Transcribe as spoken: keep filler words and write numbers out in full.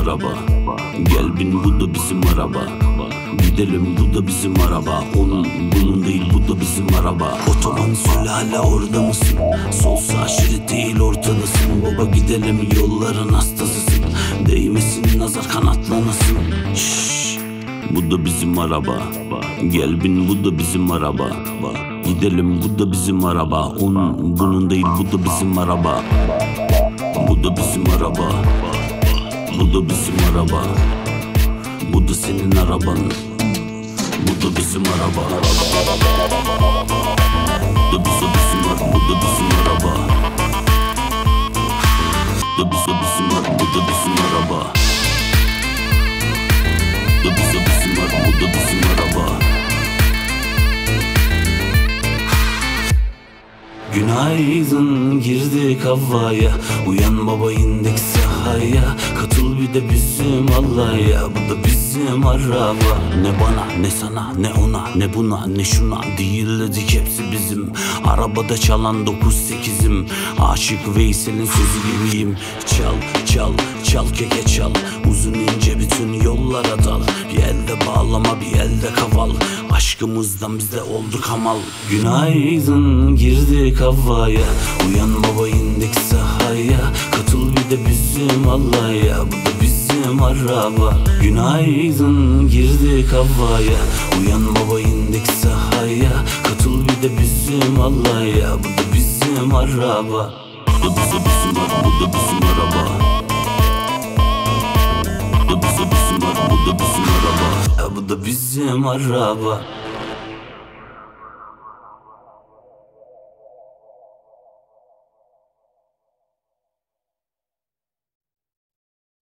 araba. Gel bin, bu da bizim araba. Gidelim, bu da bizim araba. Onun bunun değil, bu da bizim araba. Otoban söyle, hala orada mısın? Sol sağ şerit değil, ortadasın. Baba gidelim, yolların hastasısın. Değmesin nazar, kanatlanasın. Şşş, bu da bizim araba. Gel bin, bu da bizim araba. Gidelim, bu da bizim araba. Onun bunun değil, bu da bizim araba. Bu da bizim araba. Bu da bizim araba. Bu da senin araban. Bu da bizim araba. Bu da bizim, bizim araba. Bu da bizim araba. Bu da bizim, bizim araba. Bu da bizim araba. Bu da bizim, bizim araba. Bu da bizim araba. Günaydın, girdik havaya. Uyan baba, indik sahaya. Katıl bir de bizim Allah'a. Bu da bizim araba. Ne bana, ne sana, ne ona, ne buna, ne şuna değil dedik, hepsi bizim. Arabada çalan dokuz sekizim. Aşık Veysel'in sözü gibiyim. Çal, çal, çal keke çal. Uzun ince bütün yollara dal. Bir elde bağlama, bir elde kaval. Aşkımızdan bizde olduk hamal. Günaydın, girdik havaya. Uyan baba, indik sahaya. Katıl bir de bizim Allah'a. Bu da bizim araba. Günaydın, girdik havaya. Uyan baba, indik sahaya. Katıl bir de bizim Allah'a. Bu da bizim araba. Bu da bizim, bizim araba. Bu da bizim araba. Bu da bizim, bizim araba. Bu da bizim araba. Bu da bizim araba.